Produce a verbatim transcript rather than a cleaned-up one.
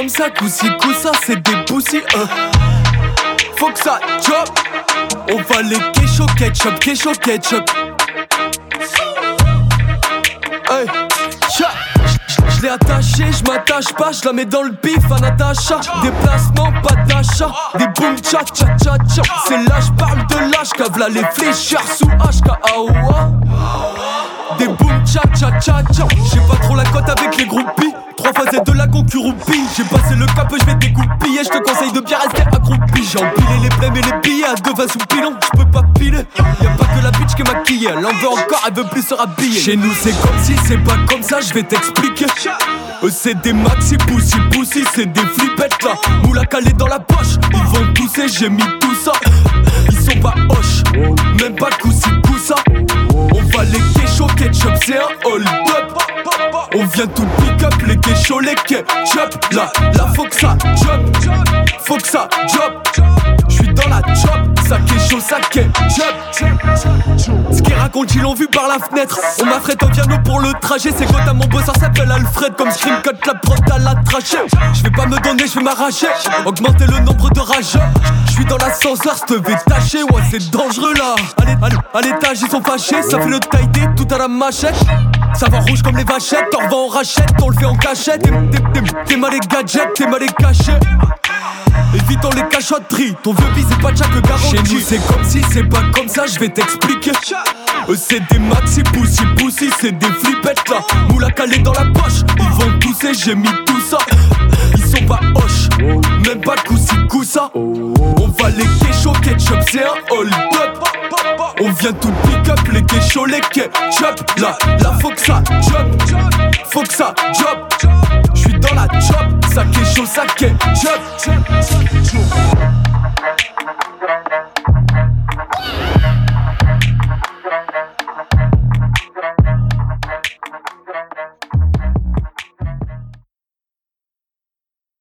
comme ça, coup-ci, coup-ça, c'est des poussis, hein. Faut que ça chop. On va les kécho ketchup, kécho ketchup. Hey, je l'ai attaché, je m'attache pas, je la mets dans le bif à Natacha. Déplacement, pas d'achat, des boum tcha tcha tcha tcha. C'est là, je parle de l'âge, cave là les flécheurs sous H K Aoua. Des boum tcha tcha tcha tcha. J'ai pas trop la cote avec les groupies. Trois facettes de la concurrupie. J'ai passé le cap, je vais dégoupiller. Je te conseille de bien rester accroupi. J'ai empilé les blèmes et les billets à deux vingt sous pilon. Je peux pas piler. Y'a pas que la bitch qui est maquillée. Elle en veut encore, elle veut plus se rhabiller. Chez nous c'est comme si, c'est pas comme ça, je vais t'expliquer. Eux c'est des maxi poussi poussi, c'est des flippettes là. Moula calé dans la poche. Ils vont tousser, j'ai mis tout ça. Ils sont pas hoches, même pas coussi coussa. On va les kécho ketchup, c'est un hold up. On vient tout pick up, les kécho, les ketchup. Là, là faut que ça job, faut que ça job. J'suis dans la job, ça kécho, ça ketchup. Ce qu'ils racontent, ils l'ont vu par la fenêtre. On m'affrète un piano pour le trajet. C'est quand à mon bosseur s'appelle Alfred. Comme Scream Cut, la prod à la trachée. J'vais pas me donner, j'vais m'arracher. Augmenter le nombre de rageurs. J'suis dans l'ascenseur, c'te vais tâcher. Ouais, c'est dangereux là. Allez, allez, à l'étage, ils sont fâchés. Ça fait le taille-dé, tout à la machette. Ça va rouge comme les vachettes. T'en revends en rachette, on le fait en cachette. T'es mal les gadgets, t'es mal les cachets. Évitons les cachotteries, ton vieux bis c'est pas chaque garantie. Chez nous c'est comme si, c'est pas comme ça, je vais t'expliquer. Eux c'est des maxi poussi poussi, c'est des flippettes là. Moula calé dans la poche, ils vont tousser, j'ai mis tout ça. Ils sont pas hoches, même pas coussi coussa. On va les kécho ketchup, c'est un hold up. On vient tout pick up, les kécho, les ketchup. Là, là faut que ça job, faut que ça job. J'suis dans la job, ça kécho, ça ketchup.